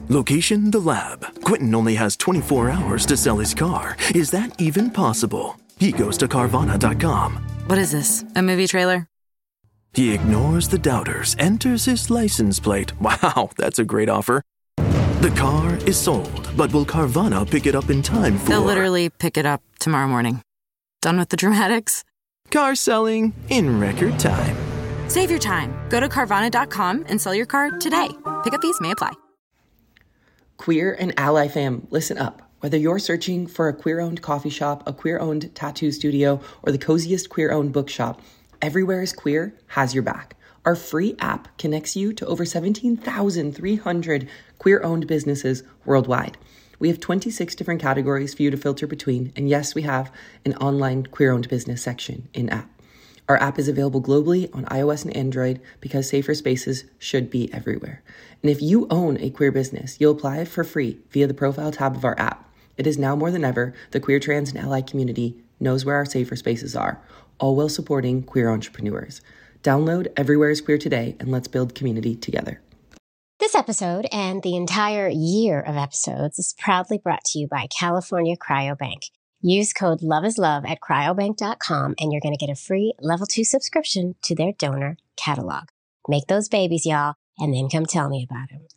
Location, the lab. Quentin only has 24 hours to sell his car. Is that even possible? He goes to Carvana.com. What is this, a movie trailer? He ignores the doubters, enters his license plate. Wow, that's a great offer. The car is sold, but will Carvana pick it up in time for... They'll literally pick it up tomorrow morning. Done with the dramatics? Car selling in record time. Save your time. Go to Carvana.com and sell your car today. Pickup fees may apply. Queer and ally fam, listen up. Whether you're searching for a queer-owned coffee shop, a queer-owned tattoo studio, or the coziest queer-owned bookshop, Everywhere is Queer has your back. Our free app connects you to over 17,300 queer-owned businesses worldwide. We have 26 different categories for you to filter between, and yes, we have an online queer-owned business section in-app. Our app is available globally on iOS and Android because safer spaces should be everywhere. And if you own a queer business, you'll apply for free via the profile tab of our app. It is now more than ever, the queer, trans, and ally community knows where our safer spaces are, all while supporting queer entrepreneurs. Download Everywhere is Queer today, and let's build community together. This episode and the entire year of episodes is proudly brought to you by California Cryobank. Use code LOVEISLOVE at cryobank.com and you're going to get a free level 2 subscription to their donor catalog. Make those babies, y'all, and then come tell me about them.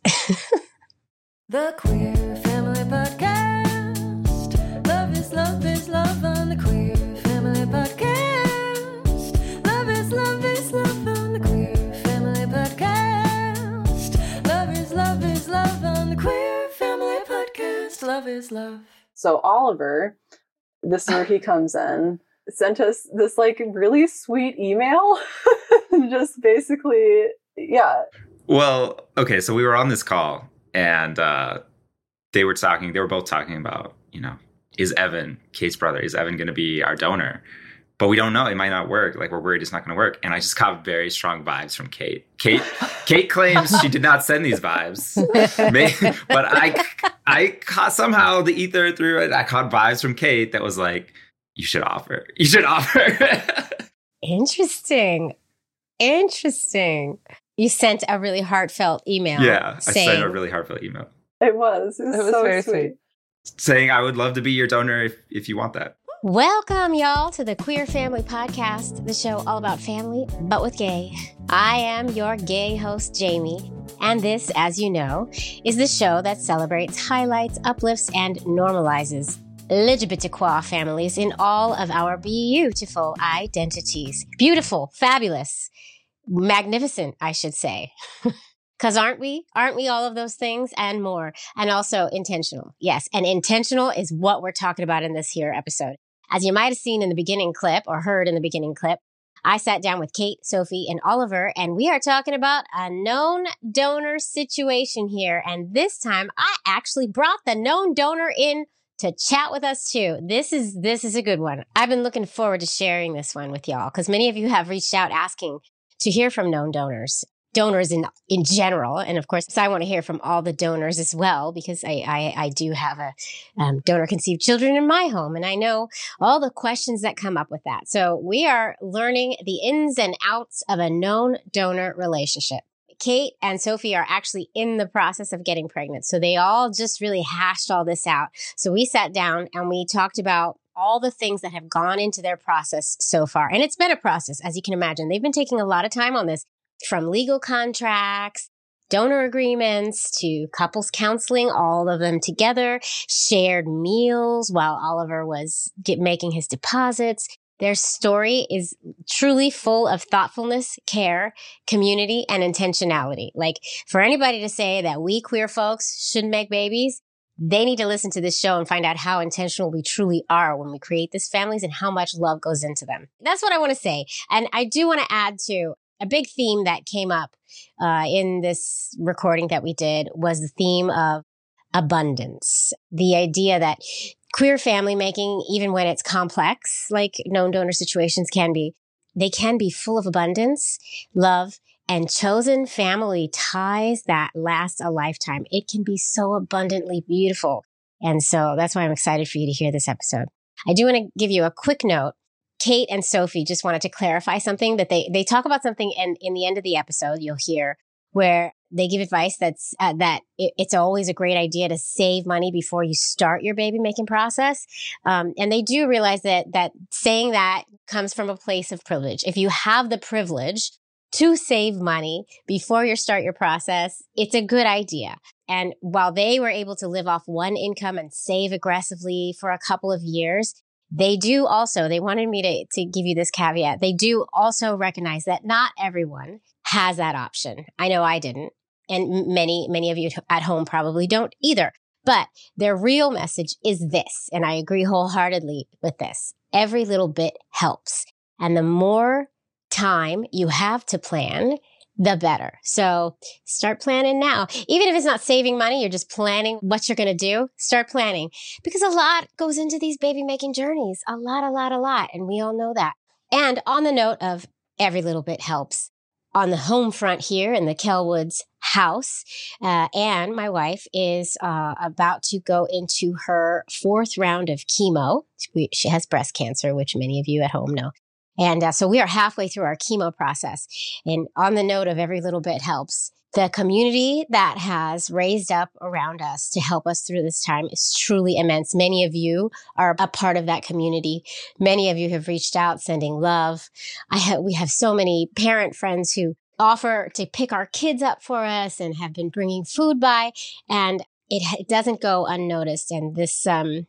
The Queer Family Podcast. Love is love on the Queer Family Podcast. Love is love on the Queer Family Podcast. Love is love on the Queer Family Podcast. Love is love. So Oliver, this is where he comes in, sent us this like really sweet email. Just basically, yeah. Well, okay, so we were on this call and they were both talking about, is Evan, Kate's brother, is Evan going to be our donor? But we don't know. It might not work. Like, we're worried it's not going to work. And I just caught very strong vibes from Kate. Kate claims she did not send these vibes. But I caught somehow the ether through it. I caught vibes from Kate that was like, you should offer. You should offer. Interesting. You sent a really heartfelt email. Yeah, I sent a really heartfelt email. It was so very sweet. Saying I would love to be your donor if you want that. Welcome, y'all, to the Queer Family Podcast, the show all about family, but with gay. I am your gay host, Jamie, and this, as you know, is the show that celebrates, highlights, uplifts, and normalizes LGBTQ families in all of our beautiful identities. Beautiful, fabulous, magnificent, I should say. Because aren't we all of those things and more? And also intentional. Yes, and intentional is what we're talking about in this here episode. As you might have seen in the beginning clip or heard in the beginning clip, I sat down with Kate, Sophie, and Oliver, and we are talking about a known donor situation here. And this time, I actually brought the known donor in to chat with us too. This is a good one. I've been looking forward to sharing this one with y'all because many of you have reached out asking to hear from known donors in general. And of course, so I want to hear from all the donors as well, because I do have a donor conceived children in my home. And I know all the questions that come up with that. So we are learning the ins and outs of a known donor relationship. Kate and Sophie are actually in the process of getting pregnant. So they all just really hashed all this out. So we sat down and we talked about all the things that have gone into their process so far. And it's been a process, as you can imagine. They've been taking a lot of time on this. From legal contracts, donor agreements, to couples counseling, all of them together, shared meals while Oliver was making his deposits. Their story is truly full of thoughtfulness, care, community, and intentionality. Like, for anybody to say that we queer folks shouldn't make babies, they need to listen to this show and find out how intentional we truly are when we create these families and how much love goes into them. That's what I want to say. And I do want to add to a big theme that came up in this recording that we did was the theme of abundance. The idea that queer family making, even when it's complex, like known donor situations can be, they can be full of abundance, love, and chosen family ties that last a lifetime. It can be so abundantly beautiful. And so that's why I'm excited for you to hear this episode. I do want to give you a quick note. Kate and Sophie just wanted to clarify something that they talk about something in the end of the episode, you'll hear, where They give advice that it's always a great idea to save money before you start your baby making process. And they do realize that saying that comes from a place of privilege. If you have the privilege to save money before you start your process, it's a good idea. And while they were able to live off one income and save aggressively for a couple of years, they wanted me to give you this caveat. They do also recognize that not everyone has that option. I know I didn't. And many of you at home probably don't either. But their real message is this, and I agree wholeheartedly with this. Every little bit helps. And the more time you have to plan, the better. So start planning now. Even if it's not saving money, you're just planning what you're going to do. Start planning, because a lot goes into these baby making journeys. A lot. And we all know that. And on the note of every little bit helps, on the home front here in the Kellwoods house, Anne, my wife, is about to go into her 4th round of chemo. She has breast cancer, which many of you at home know. And so we are halfway through our chemo process. And on the note of every little bit helps, the community that has raised up around us to help us through this time is truly immense. Many of you are a part of that community. Many of you have reached out, sending love. We have so many parent friends who offer to pick our kids up for us and have been bringing food by, and it doesn't go unnoticed. And this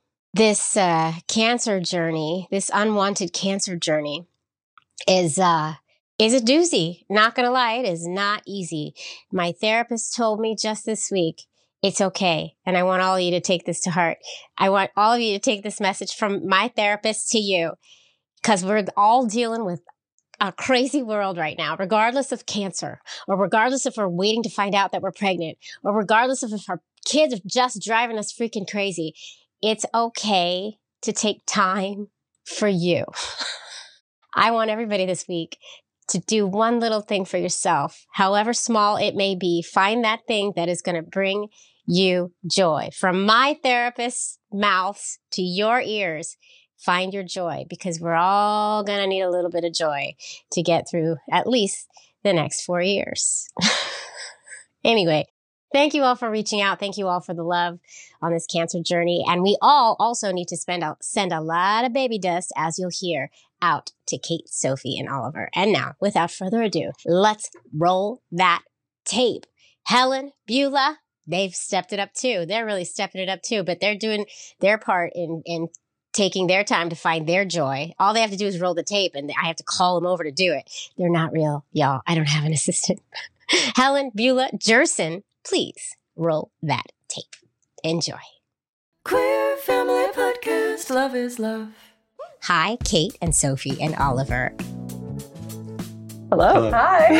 cancer journey, this unwanted cancer journey, is a doozy. Not gonna lie, it is not easy. My therapist told me just this week, it's okay. And I want all of you to take this to heart. I want all of you to take this message from my therapist to you, because we're all dealing with a crazy world right now, regardless of cancer, or regardless if we're waiting to find out that we're pregnant, or regardless of if our kids are just driving us freaking crazy. It's okay to take time for you. I want everybody this week to do one little thing for yourself, however small it may be. Find that thing that is going to bring you joy. From my therapist's mouths to your ears, find your joy, because we're all going to need a little bit of joy to get through at least the next 4 years. Anyway, thank you all for reaching out. Thank you all for the love on this cancer journey. And we all also need to send a lot of baby dust, as you'll hear, out to Kate, Sophie, and Oliver. And now, without further ado, let's roll that tape. Helen, Beulah, they've stepped it up too. They're really stepping it up too, but they're doing their part in taking their time to find their joy. All they have to do is roll the tape, and I have to call them over to do it. They're not real, y'all. I don't have an assistant. Helen, Beulah, Jerson, please roll that tape. Enjoy. Queer Family Podcast. Love is love. Hi, Kate and Sophie and Oliver. Hello. Hi.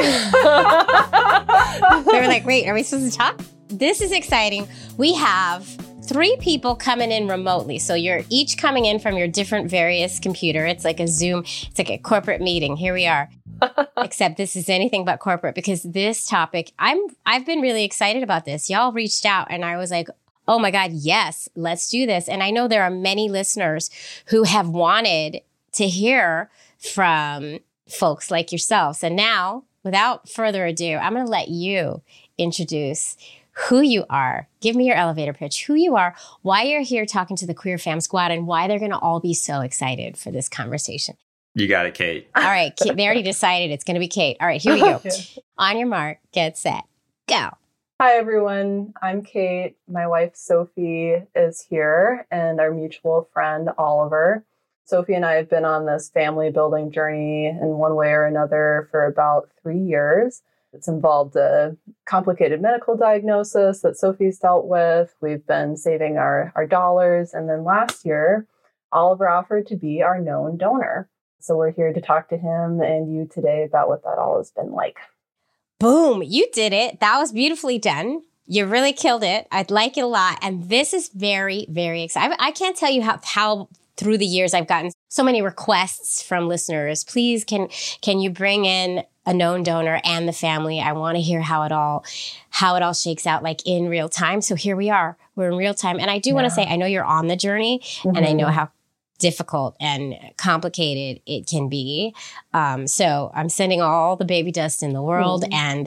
We were like, wait, are we supposed to talk? This is exciting. We have 3 people coming in remotely. So you're each coming in from your different various computer. It's like a Zoom. It's like a corporate meeting. Here we are. Except this is anything but corporate, because this topic, I've been really excited about this. Y'all reached out and I was like, oh my God, yes, let's do this. And I know there are many listeners who have wanted to hear from folks like yourselves. And now, without further ado, I'm going to let you introduce who you are. Give me your elevator pitch, who you are, why you're here talking to the Queer Fam Squad, and why they're going to all be so excited for this conversation. You got it, Kate. All right. They already decided it's going to be Kate. All right, here we go. On your mark, get set, go. Hi, everyone. I'm Kate. My wife, Sophie, is here, and our mutual friend, Oliver. Sophie and I have been on this family building journey in one way or another for about 3 years. It's involved a complicated medical diagnosis that Sophie's dealt with. We've been saving our dollars. And then last year, Oliver offered to be our known donor. So we're here to talk to him and you today about what that all has been like. Boom, you did it. That was beautifully done. You really killed it. I'd like it a lot. And this is very, very exciting. I can't tell you how through the years I've gotten so many requests from listeners. Please, can you bring in a known donor and the family? I want to hear how it all shakes out, like in real time. So here we are. We're in real time. And I do want to say, I know you're on the journey, and I know how difficult and complicated it can be. So I'm sending all the baby dust in the world, and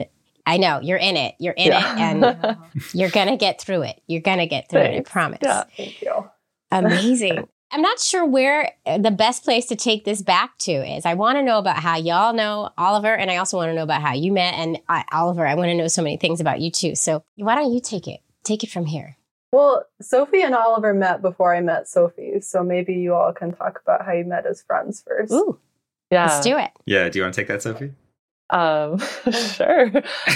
I know you're in it. You're in it, and you're going to get through it. You're going to get through it. I promise. Yeah, thank you. Amazing. I'm not sure where the best place to take this back to is. I want to know about how y'all know Oliver, and I also want to know about how you met. And Oliver, I want to know so many things about you too. So why don't you take it? Take it from here. Well, Sophie and Oliver met before I met Sophie. So maybe you all can talk about how you met as friends first. Ooh, Yeah. let's do it. Yeah. Do you want to take that, Sophie? Sure.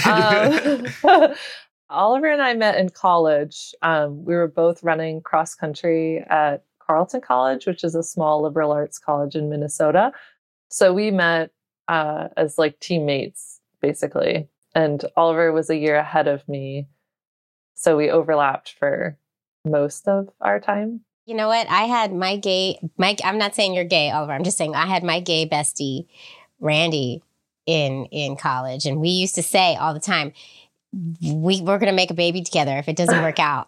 Oliver and I met in college. We were both running cross country at Carleton College, which is a small liberal arts college in Minnesota. So we met as like teammates, basically. And Oliver was a year ahead of me. So we overlapped for most of our time. You know what? I had I'm not saying you're gay, Oliver. I'm just saying I had my gay bestie, Randy, in college. And we used to say all the time, we're going to make a baby together if it doesn't work out.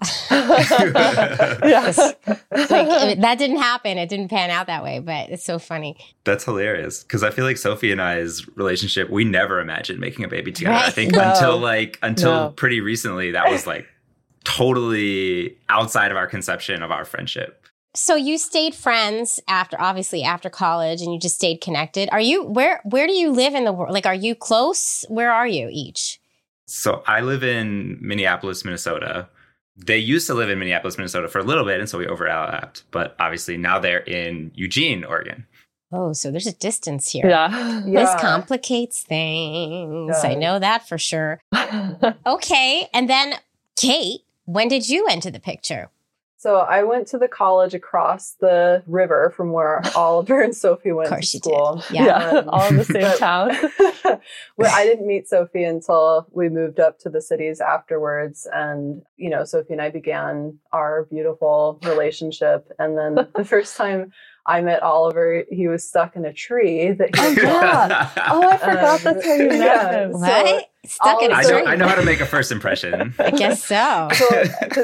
Yes. That didn't happen. It didn't pan out that way, but it's so funny. That's hilarious because I feel like Sophie and I's relationship, we never imagined making a baby together. Right. I think until pretty recently, that was like totally outside of our conception of our friendship. So you stayed friends after college, and you just stayed connected. Are you where do you live in the world? Like, are you close? Where are you each? So I live in Minneapolis, Minnesota. They used to live in Minneapolis, Minnesota for a little bit, and so we overlapped. But obviously now they're in Eugene, Oregon. Oh, so there's a distance here. Yeah. This complicates things. I know that for sure. Okay. And then, Kate, when did you enter the picture? So I went to the college across the river from where Oliver and Sophie went to school. Did. Yeah. All in the same town. Well, I didn't meet Sophie until we moved up to the cities afterwards. And, Sophie and I began our beautiful relationship. And then the first time I met Oliver, he was stuck in a tree that he I forgot that's how you met him. What? Stuck in a tree? I know how to make a first impression. I guess so. Because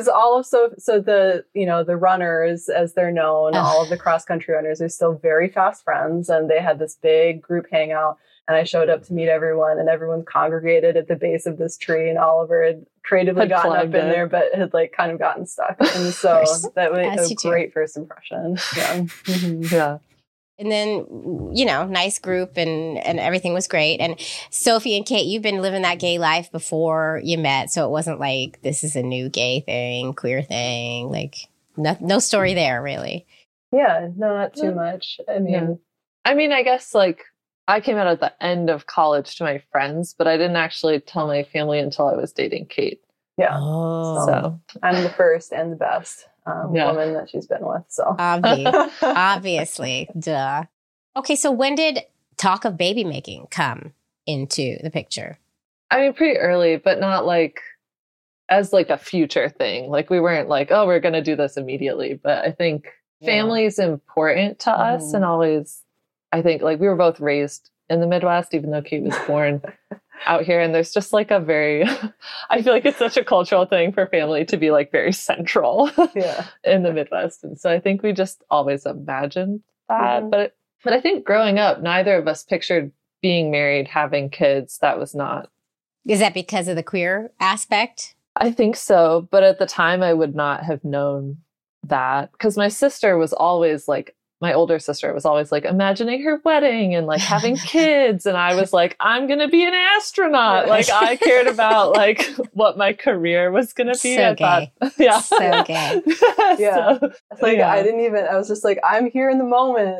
the runners, as they're known, all of the cross country runners are still very fast friends, and they had this big group hangout. And I showed up to meet everyone, and everyone congregated at the base of this tree. And Oliver had creatively gotten up in there, but had kind of gotten stuck. And so that was a great first impression. Yeah. Yeah. And then, nice group and everything was great. And Sophie and Kate, you've been living that gay life before you met. So it wasn't like this is a new gay thing, queer thing. Like no story there, really. Yeah, not too much. I guess I came out at the end of college to my friends, but I didn't actually tell my family until I was dating Kate. Yeah. Oh. So I'm the first and the best woman that she's been with. So obviously, duh. Okay, so when did talk of baby making come into the picture? Pretty early, but not as a future thing. We weren't we're going to do this immediately. But I think family is important to us, and always. I think we were both raised in the Midwest, even though Kate was born out here. And there's just I feel like it's such a cultural thing for family to be very central in the Midwest. And so I think we just always imagined that. But I think growing up, neither of us pictured being married, having kids. That was not. Is that because of the queer aspect? I think so. But at the time, I would not have known that because my sister was always my older sister was always imagining her wedding and having kids. And I was I'm going to be an astronaut. I cared about what my career was going to be. So gay. Yeah. So gay. Yeah. I was just I'm here in the moment.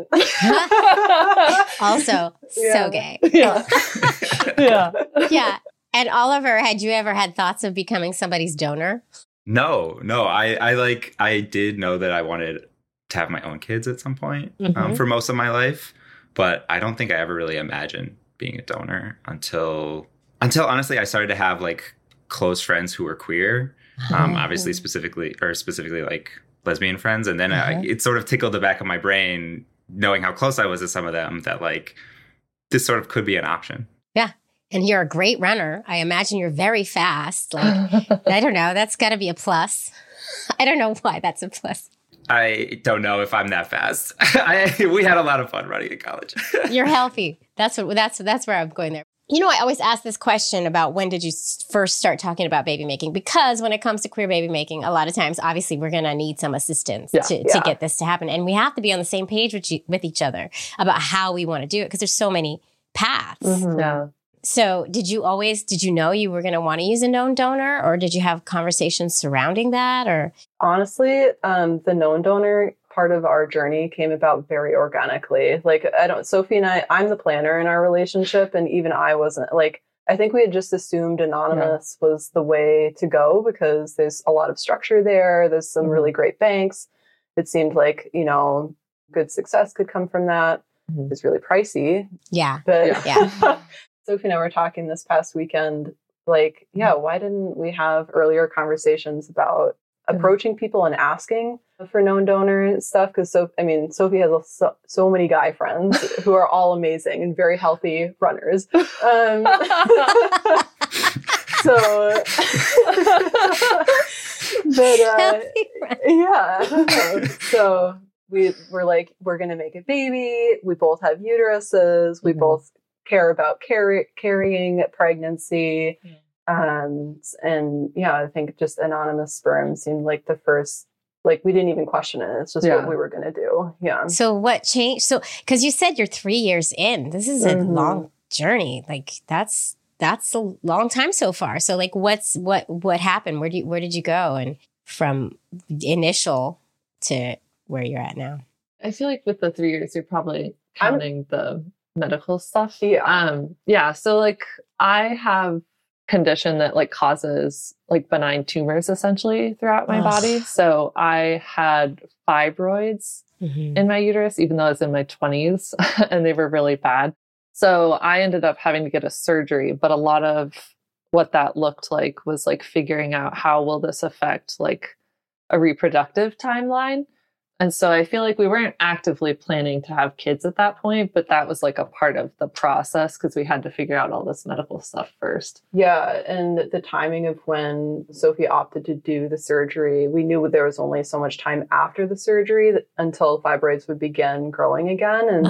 Also so gay. Yeah. Yeah. Yeah. And Oliver, had you ever had thoughts of becoming somebody's donor? No. I did know that I wanted to have my own kids at some point for most of my life. But I don't think I ever really imagined being a donor until honestly, I started to have close friends who were queer, obviously specifically lesbian friends. And then it sort of tickled the back of my brain, knowing how close I was to some of them, that this sort of could be an option. Yeah. And you're a great runner. I imagine you're very fast. I don't know. That's got to be a plus. I don't know why that's a plus. I don't know if I'm that fast. We had a lot of fun running in college. You're healthy. That's where I'm going there. You know, I always ask this question about when did you first start talking about baby making? Because when it comes to queer baby making, a lot of times, obviously, we're going to need some assistance to get this to happen. And we have to be on the same page with each other about how we want to do it because there's so many paths. Mm-hmm. Yeah. So did you know you were going to want to use a known donor, or did you have conversations surrounding that? Or honestly, the known donor part of our journey came about very organically. Like, Sophie and I'm the planner in our relationship, and even I wasn't. Like, I think we had just assumed anonymous was the way to go because there's a lot of structure there. There's some really great banks. It seemed like, you know, good success could come from that. It's really pricey. Yeah. But yeah. Sophie and I were talking this past weekend, like, why didn't we have earlier conversations about approaching people and asking for known donor stuff? Because Sophie has so many guy friends who are all amazing and very healthy runners. So we were like, we're going to make a baby. We both have uteruses. We both care about carrying pregnancy. And I think just anonymous sperm seemed like the first, like, we didn't even question it. It's just what we were going to do. Yeah. So what changed? So, cause you said you're 3 years in, this is a long journey. Like that's a long time so far. So like, what happened? Where did you go? And from initial to where you're at now? I feel like with the 3 years, you're probably counting the medical stuff. Yeah. So like I have condition that like causes like benign tumors essentially throughout my body. So I had fibroids in my uterus, even though I was in my 20s and they were really bad. So I ended up having to get a surgery, but a lot of what that looked like was like figuring out how will this affect like a reproductive timeline. And so I feel like we weren't actively planning to have kids at that point, but that was like a part of the process because we had to figure out all this medical stuff first. Yeah. And the timing of when Sophie opted to do the surgery, we knew there was only so much time after the surgery until fibroids would begin growing again. And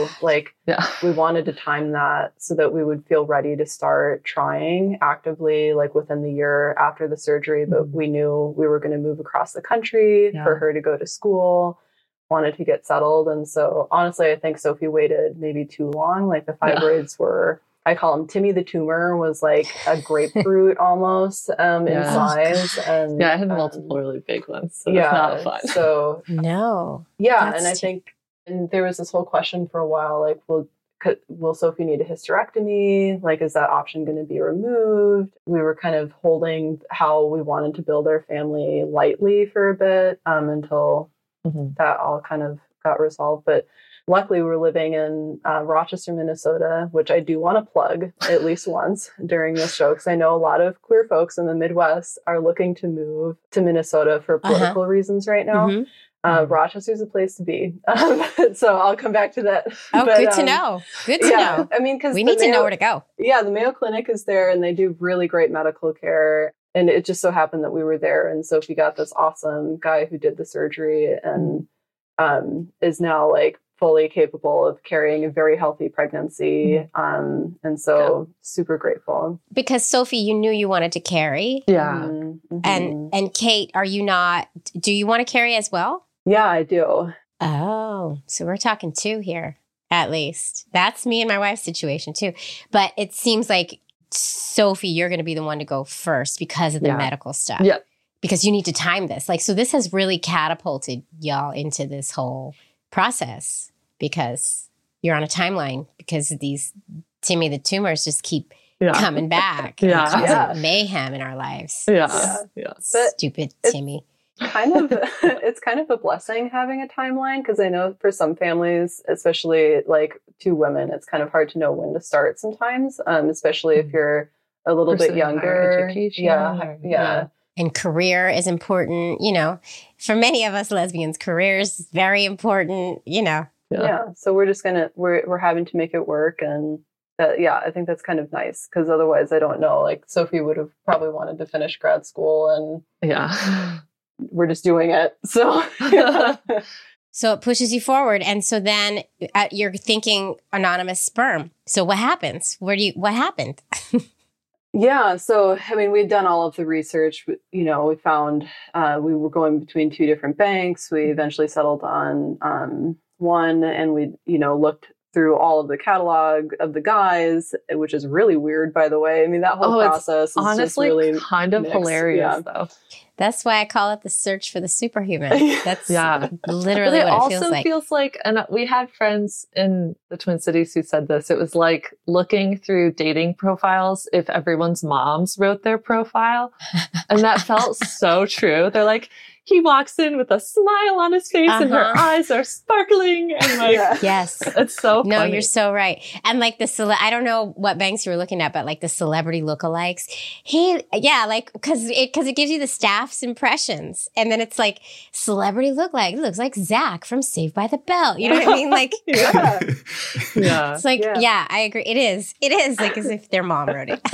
we wanted to time that so that we would feel ready to start trying actively, like within the year after the surgery. But we knew we were going to move across the country for her to go to school. Wanted to get settled. And so honestly, I think Sophie waited maybe too long. Like the fibroids were, I call him Timmy the tumor, was like a grapefruit almost in size. And I had multiple really big ones. So it's not fun. So no. Yeah. And I think, and there was this whole question for a while, like, will Sophie need a hysterectomy? Like, is that option going to be removed? We were kind of holding how we wanted to build our family lightly for a bit until that all kind of got resolved. But luckily we were living in Rochester, Minnesota, which I do want to plug at least once during this show, because I know a lot of queer folks in the Midwest are looking to move to Minnesota for political reasons right now. Rochester's a place to be. So I'll come back to that. Oh, but, good to know. Good to know. I mean, because we need to know where to go. Yeah, the Mayo Clinic is there and they do really great medical care. And it just so happened that we were there. And Sophie got this awesome guy who did the surgery and is now like fully capable of carrying a very healthy pregnancy. And so super grateful. Because Sophie, you knew you wanted to carry. Yeah. And Kate, do you want to carry as well? Yeah, I do. Oh, so we're talking two here, at least. That's me and my wife's situation too. But it seems like, Sophie, you're going to be the one to go first because of the medical stuff. Yeah. Because you need to time this. Like, so this has really catapulted y'all into this whole process because you're on a timeline because these Timmy the tumors just keep coming back and causing mayhem in our lives. Yeah. Stupid Timmy. It's kind of a blessing having a timeline because I know for some families, especially like two women, it's kind of hard to know when to start sometimes, especially if you're a little bit younger. Yeah. And career is important, you know. For many of us lesbians, career is very important, you know. Yeah. So we're having to make it work, and I think that's kind of nice because otherwise, I don't know. Like Sophie would have probably wanted to finish grad school, and we're just doing it. So So it pushes you forward. And so then you're thinking anonymous sperm. So what happens? What happened? Yeah. So, I mean, we'd done all of the research. You know, we found we were going between two different banks. We eventually settled on one, and we, you know, looked through all of the catalog of the guys, which is really weird, by the way. I mean, that whole process is honestly just really kind of mixed. hilarious, though. That's why I call it the search for the superhuman. That's literally But what it also feels like, and we had friends in the Twin Cities who said this, it was like looking through dating profiles if everyone's moms wrote their profile. And that felt so true. They're like, he walks in with a smile on his face and her eyes are sparkling. And like, yes, it's so funny. No, you're so right. And like I don't know what banks you were looking at, but like the celebrity lookalikes, cause it gives you the staff's impressions. And then it's like celebrity lookalike, looks like Zach from Saved by the Bell. You know what I mean? Like, yeah. It's like, yeah, I agree. It is like as if their mom wrote it.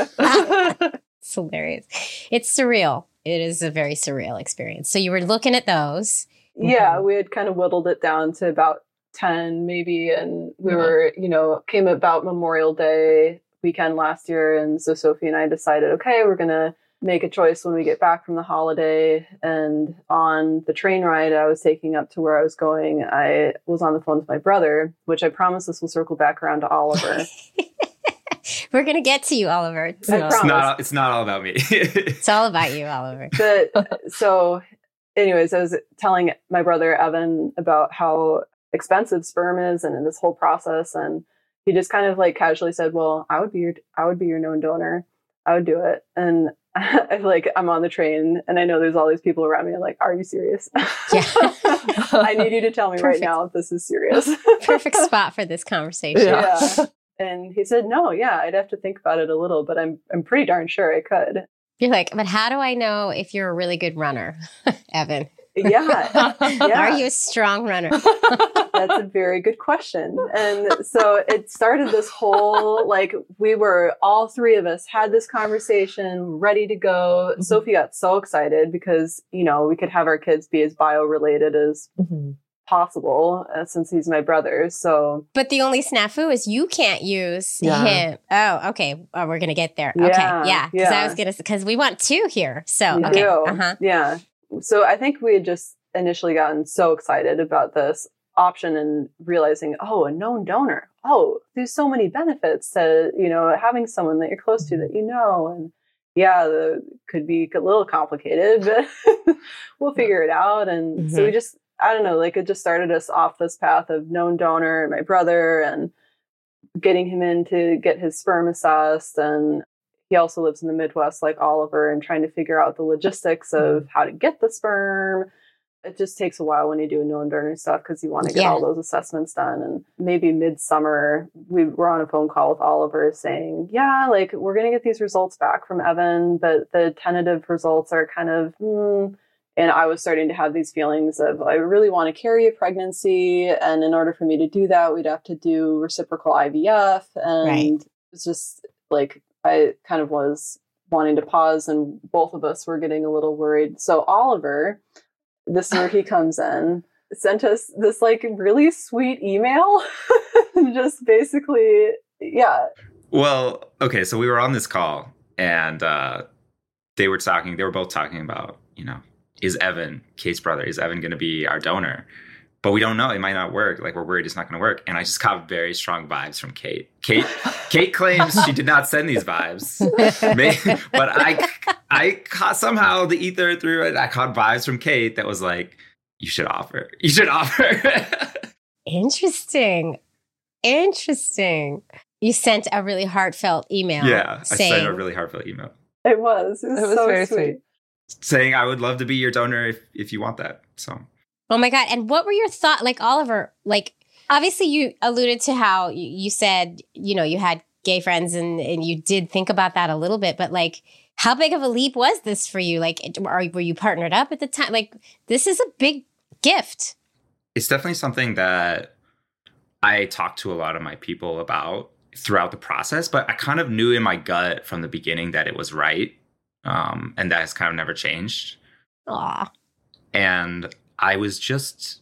It's hilarious. It's surreal. It is a very surreal experience. So you were looking at those. Yeah, we had kind of whittled it down to about 10 maybe. And we were, you know, came about Memorial Day weekend last year. And so Sophie and I decided, okay, we're going to make a choice when we get back from the holiday. And on the train ride I was taking up to where I was going, I was on the phone with my brother, which I promise this will circle back around to Oliver. We're going to get to you, Oliver. It's not all about me. It's all about you, Oliver. So anyways, I was telling my brother, Evan, about how expensive sperm is and this whole process. And he just kind of like casually said, well, I would be your known donor. I would do it. And I'm on the train and I know there's all these people around me. I'm like, are you serious? Yeah. I need you to tell me right now if this is serious. Perfect spot for this conversation. Yeah. And he said, no, yeah, I'd have to think about it a little, but I'm pretty darn sure I could. You're like, but how do I know if you're a really good runner, Evan? Yeah. Are you a strong runner? That's a very good question. And so it started this whole, like, all three of us had this conversation ready to go. Mm-hmm. Sophie got so excited because, you know, we could have our kids be as bio-related as possible since he's my brother. So, but the only snafu is you can't use him. Oh, okay. Oh, we're gonna get there. Okay, yeah. Because we want two here. So, yeah. So I think we had just initially gotten so excited about this option and realizing, oh, a known donor. Oh, there's so many benefits to, you know, having someone that you're close to that you know. And yeah, could be a little complicated, but we'll figure it out. And so we just, I don't know, like it just started us off this path of known donor and my brother and getting him in to get his sperm assessed. And he also lives in the Midwest like Oliver and trying to figure out the logistics of how to get the sperm. It just takes a while when you do known donor stuff because you want to get all those assessments done. And maybe midsummer, we were on a phone call with Oliver saying, yeah, like we're going to get these results back from Evan, but the tentative results are kind of, And I was starting to have these feelings of, I really want to carry a pregnancy. And in order for me to do that, we'd have to do reciprocal IVF. And it's just like, I kind of was wanting to pause and both of us were getting a little worried. So Oliver, this is where he comes in, sent us this like really sweet email. Just basically, Well, okay. So we were on this call and they were both talking about, you know, is Evan, Kate's brother, is Evan going to be our donor? But we don't know. It might not work. Like, we're worried it's not going to work. And I just got very strong vibes from Kate. Kate claims she did not send these vibes. But I caught somehow the ether through it. I caught vibes from Kate that was like, you should offer. You should offer. Interesting. You sent a really heartfelt email. Yeah, I sent a really heartfelt email. It was so very sweet. Saying, I would love to be your donor if you want that. So. Oh my God. And what were your thoughts? Like, Oliver, like, obviously you alluded to how you said, you know, you had gay friends and you did think about that a little bit, but like, how big of a leap was this for you? Like, were you partnered up at the time? Like, this is a big gift. It's definitely something that I talked to a lot of my people about throughout the process, but I kind of knew in my gut from the beginning that it was right. And that has kind of never changed. Aw. And I was just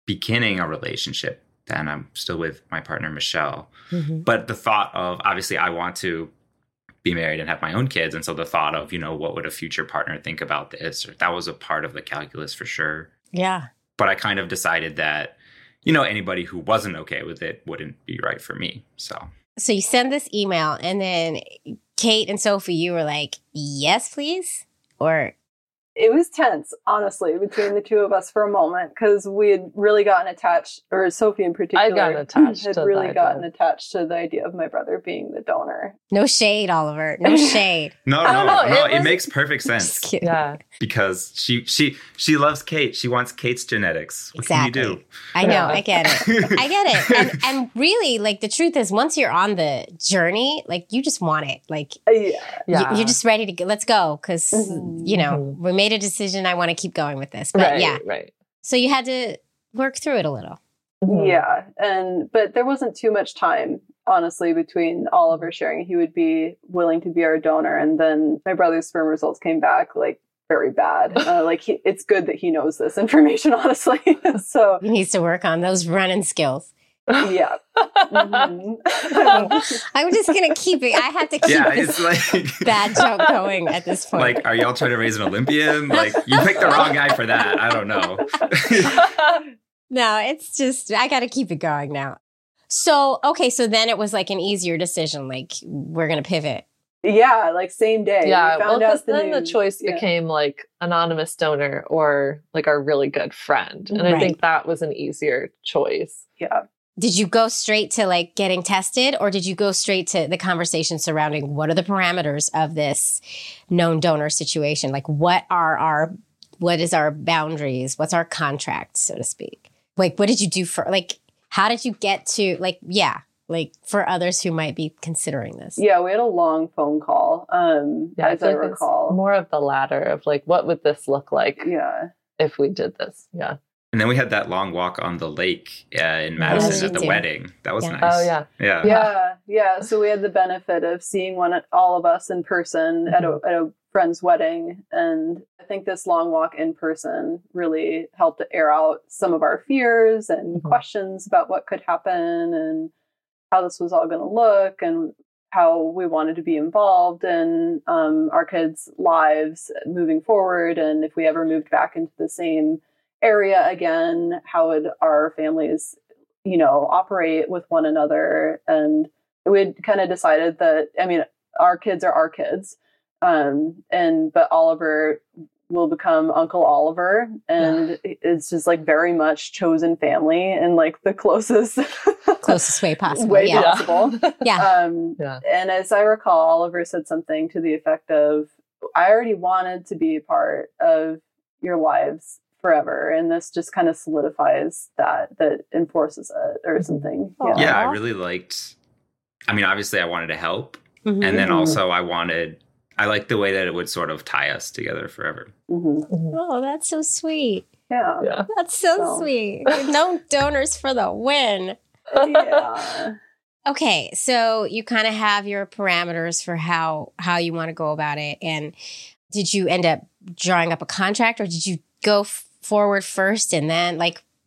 beginning a relationship then. I'm still with my partner, Michelle. Mm-hmm. But the thought of, obviously, I want to be married and have my own kids. And so the thought of, what would a future partner think about this? That was a part of the calculus for sure. Yeah. But I kind of decided that, anybody who wasn't okay with it wouldn't be right for me. So you send this email, and then Kate and Sophie, you were like, yes, please? Or... It was tense, honestly, between the two of us for a moment, because we had really gotten attached, or Sophie in particular, had really gotten attached to the idea of my brother being the donor. No shade, Oliver. No shade. No, it makes perfect sense. Just kidding. Yeah. Because she loves Kate. She wants Kate's genetics. What can you do? I know. I get it. I get it. And really, like, the truth is, once you're on the journey, like, you just want it. Like, you're just ready to go. Let's go. Because, we made a decision. I want to keep going with this. But right. So you had to work through it a little. Yeah. But there wasn't too much time, honestly, between Oliver sharing he would be willing to be our donor. And then my brother's sperm results came back like very bad. It's good that he knows this information, honestly. So he needs to work on those running skills. Yeah. I'm just going to keep it. I have to keep this bad joke going at this point. Like, are y'all trying to raise an Olympian? Like, you picked the wrong guy for that. I don't know. No, it's just, I got to keep it going now. So, okay. So then it was like an easier decision. Like, we're going to pivot. Yeah. Like same day. Yeah. Well, because then the choice became like anonymous donor or like our really good friend. And I think that was an easier choice. Yeah. Did you go straight to like getting tested, or did you go straight to the conversation surrounding what are the parameters of this known donor situation? Like, what is our boundaries? What's our contract, so to speak? Like, what did you do how did you get to for others who might be considering this? Yeah, we had a long phone call. As I recall, more of the latter of like, what would this look like? Yeah. If we did this. Yeah. And then we had that long walk on the lake in Madison at the wedding. That was nice. Oh, yeah. Yeah. So we had the benefit of seeing all of us in person at a friend's wedding. And I think this long walk in person really helped to air out some of our fears and questions about what could happen and how this was all going to look and how we wanted to be involved in our kids' lives moving forward. And if we ever moved back into the same area again, how would our families, operate with one another? And we'd kind of decided that, our kids are our kids. But Oliver will become Uncle Oliver, and it's just like very much chosen family and like the closest way possible. Possible. Yeah. And as I recall, Oliver said something to the effect of, I already wanted to be a part of your lives forever, and this just kind of solidifies that enforces it or something. Yeah, I really liked, obviously I wanted to help, and then also I liked the way that it would sort of tie us together forever. Oh, that's so sweet. Yeah. That's so sweet. No donors for the win. Yeah. Okay, so you kind of have your parameters for how you want to go about it. And did you end up drawing up a contract, or did you go forward first and then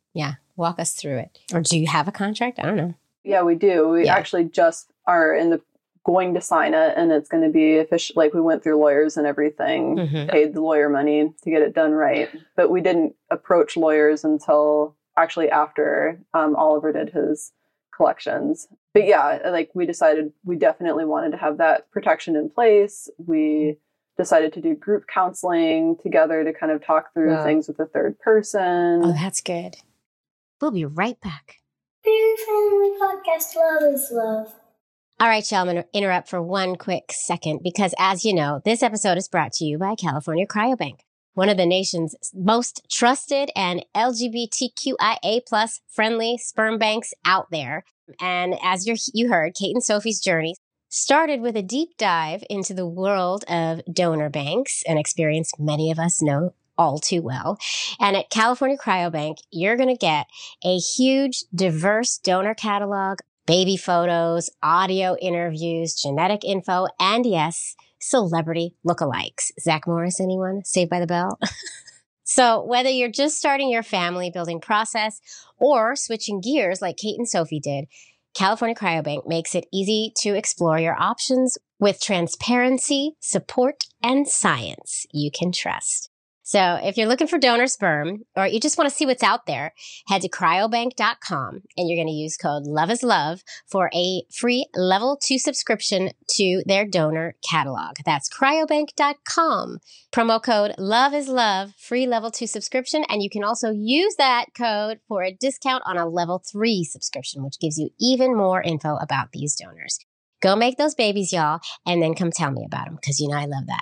walk us through it? Or do you have a contract? I don't know. Yeah, we do. We actually just are going to sign it, and it's going to be official. Like, we went through lawyers and everything, paid the lawyer money to get it done right. But we didn't approach lawyers until actually after Oliver did his collections. But yeah, we decided we definitely wanted to have that protection in place. We decided to do group counseling together to kind of talk through things with a third person. Oh, that's good. We'll be right back. Queer Family Podcast, love is love. All right, y'all, I'm going to interrupt for one quick second because, as you know, this episode is brought to you by California Cryobank, one of the nation's most trusted and LGBTQIA+ friendly sperm banks out there. And as you heard, Kate and Sophie's journey started with a deep dive into the world of donor banks, an experience many of us know all too well. And at California Cryobank, you're going to get a huge, diverse donor catalog, baby photos, audio interviews, genetic info, and yes, celebrity lookalikes. Zach Morris, anyone? Saved by the Bell? So whether you're just starting your family building process or switching gears like Kate and Sophie did, California Cryobank makes it easy to explore your options with transparency, support, and science you can trust. So if you're looking for donor sperm or you just want to see what's out there, head to cryobank.com and you're going to use code LOVEISLOVE for a free level 2 subscription to their donor catalog. That's cryobank.com. Promo code LOVEISLOVE, free level 2 subscription. And you can also use that code for a discount on a level 3 subscription, which gives you even more info about these donors. Go make those babies, y'all, and then come tell me about them because, you know, I love that.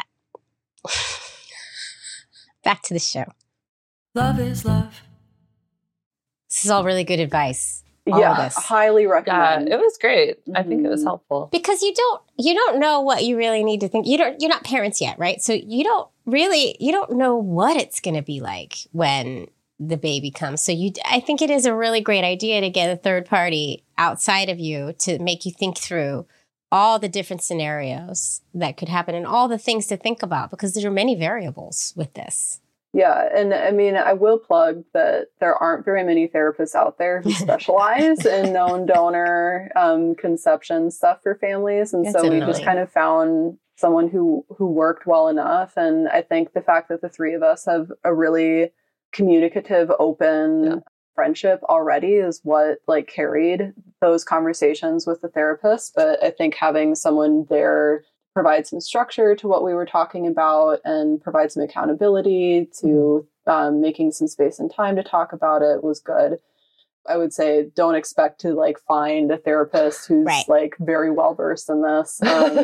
Back to the show. Love is love. This is all really good advice. All Yeah, of this. highly recommend. Yeah, it was great. I think it was helpful. Because you don't know what you really need to think. You're not parents yet, right? So you don't know what it's going to be like when the baby comes. So I think it is a really great idea to get a third party outside of you to make you think through all the different scenarios that could happen and all the things to think about, because there are many variables with this. Yeah. And I mean, I will plug that there aren't very many therapists out there who specialize in known donor conception stuff for families. And That's so we annoying. just kind of found someone who worked well enough. And I think the fact that the three of us have a really communicative, open friendship already is what like carried those conversations with the therapist. But I think having someone there provide some structure to what we were talking about and provide some accountability to making some space and time to talk about it was good. I would say don't expect to like find a therapist who's like very well versed in this.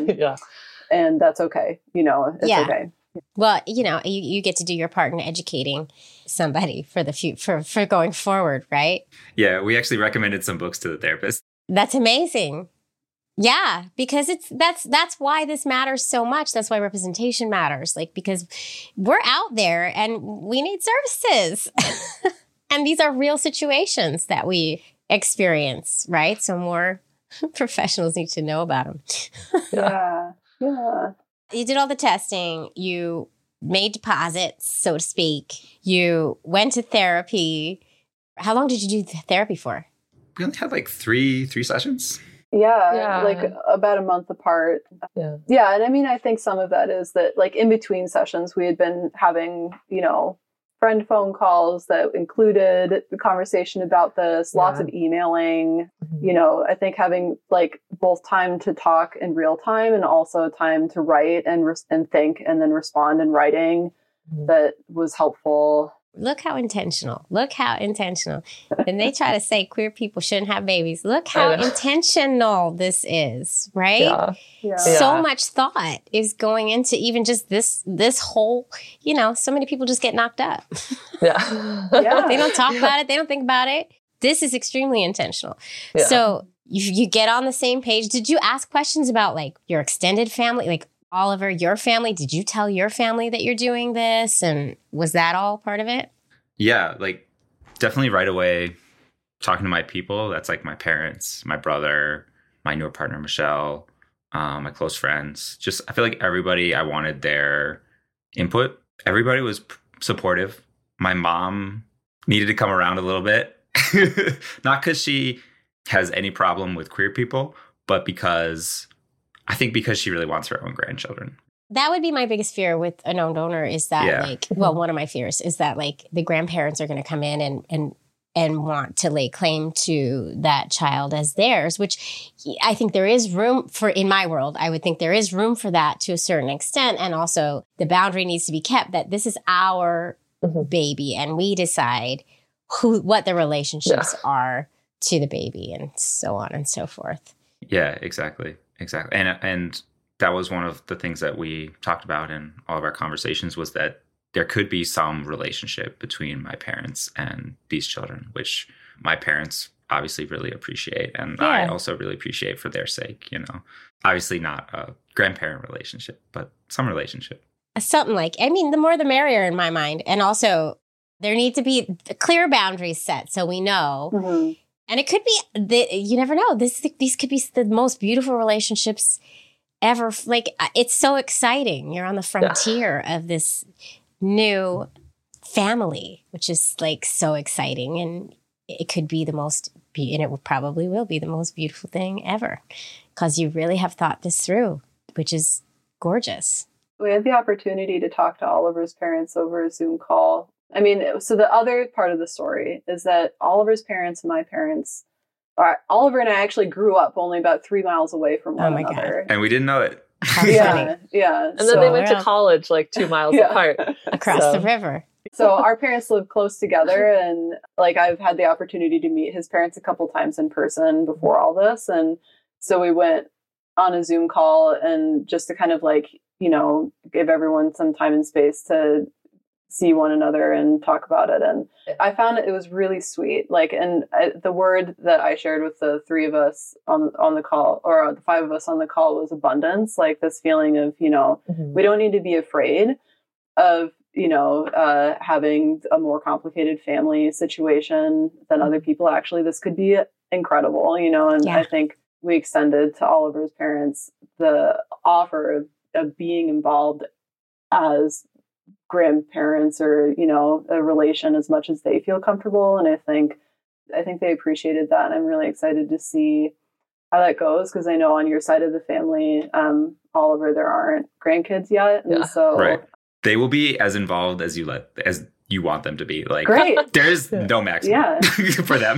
And that's okay. You know, it's okay. Well, you know, you get to do your part in educating somebody for the for going forward, right? Yeah, we actually recommended some books to the therapist. That's amazing. Yeah, because that's why this matters so much. That's why representation matters. Like, because we're out there and we need services. And these are real situations that we experience, right? So more professionals need to know about them. Yeah. You did all the testing. You made deposits, so to speak. You went to therapy. How long did you do therapy for? We only had like three sessions. Yeah, like about a month apart. Yeah, and I mean, I think some of that is that like in between sessions, we had been having, you know, friend phone calls that included the conversation about this, lots of emailing, you know, I think having like both time to talk in real time and also time to write and think and then respond in writing that was helpful. Look how intentional. And they try to say queer people shouldn't have babies. Look how intentional this is, right? Yeah. So much thought is going into even just this whole, you know, so many people just get knocked up. They don't talk about it. They don't think about it. This is extremely intentional. Yeah. So you get on the same page. Did you ask questions about like your extended family? Like, Oliver, your family, did you tell your family that you're doing this? And was that all part of it? Yeah, like definitely right away talking to my people. That's like my parents, my brother, my newer partner, Michelle, my close friends. Just, I feel like everybody, I wanted their input. Everybody was supportive. My mom needed to come around a little bit. Not because she has any problem with queer people, but because she really wants her own grandchildren. That would be my biggest fear with a known donor is that one of my fears is that like the grandparents are going to come in and want to lay claim to that child as theirs, which I think there is room for in my world. I would think there is room for that to a certain extent. And also the boundary needs to be kept that this is our baby and we decide what the relationships are to the baby and so on and so forth. Yeah, exactly. And that was one of the things that we talked about in all of our conversations was that there could be some relationship between my parents and these children, which my parents obviously really appreciate. And I also really appreciate for their sake, you know, obviously not a grandparent relationship, but some relationship. Something like, I mean, the more the merrier in my mind. And also there need to be clear boundaries set so we know. And it could be, you never know, these could be the most beautiful relationships ever. Like, it's so exciting. You're on the frontier of this new family, which is like so exciting. And it could be and it probably will be the most beautiful thing ever, because you really have thought this through, which is gorgeous. We had the opportunity to talk to Oliver's parents over a Zoom call. I mean, so the other part of the story is that Oliver's parents and my parents, Oliver and I actually grew up only about 3 miles away from one another. And we didn't know it. Yeah. And then they went to college like 2 miles apart. Across the river. So our parents live close together, and like I've had the opportunity to meet his parents a couple times in person before all this. And so we went on a Zoom call and just to kind of like, you know, give everyone some time and space to see one another and talk about it. And I found it was really sweet. Like, and the word that I shared with the three of us on the call, or the five of us on the call, was abundance. Like this feeling of, you know, we don't need to be afraid of, you know, having a more complicated family situation than other people. Actually, this could be incredible, you know, and I think we extended to Oliver's parents the offer of being involved as grandparents or, you know, a relation as much as they feel comfortable. And I think they appreciated that. And I'm really excited to see how that goes, because I know on your side of the family, Oliver, there aren't grandkids yet. And so they will be as involved as you want them to be. Like, great. There's no maximum for them.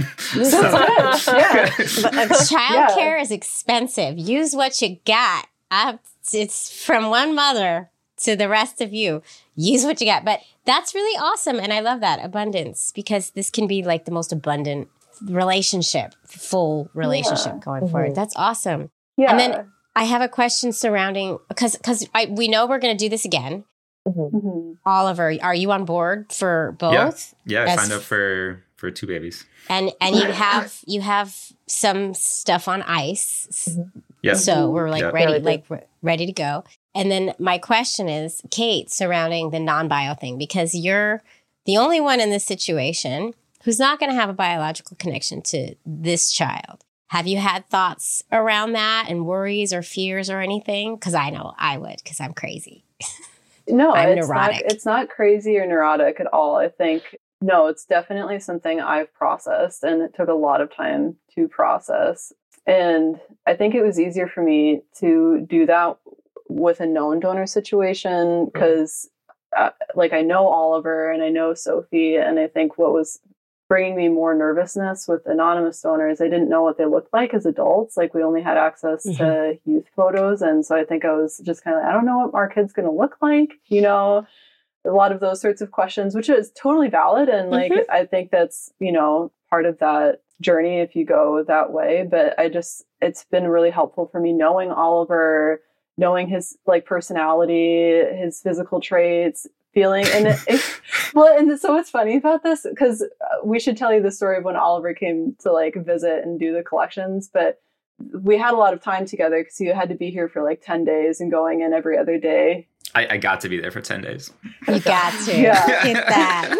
Childcare is expensive. Use what you got. It's from one mother to the rest of you. Use what you got. But that's really awesome. And I love that abundance, because this can be like the most abundant full relationship going forward. That's awesome. Yeah. And then I have a question surrounding, because we know we're going to do this again. Oliver, are you on board for both? Yeah, I signed up for 2 babies. And you have some stuff on ice. Yeah. So we're ready to go. And then my question is, Kate, surrounding the non-bio thing, because you're the only one in this situation who's not going to have a biological connection to this child. Have you had thoughts around that and worries or fears or anything? Because I know I would, because I'm crazy. No, it's not crazy or neurotic at all. I think, no, it's definitely something I've processed, and it took a lot of time to process. And I think it was easier for me to do that with a known donor situation, because like I know Oliver and I know Sophie, and I think what was bringing me more nervousness with anonymous donors, I didn't know what they looked like as adults. Like we only had access to youth photos. And so I think I was just kind of like, I don't know what our kid's going to look like, you know, a lot of those sorts of questions, which is totally valid. And like, I think that's, you know, part of that journey if you go that way. But it's been really helpful for me knowing Oliver, knowing his like personality, his physical traits, feeling. And so what's funny about this, because we should tell you the story of when Oliver came to like visit and do the collections, but we had a lot of time together because you had to be here for like 10 days and going in every other day. I got to be there for 10 days. You got to. Yeah. Look at that.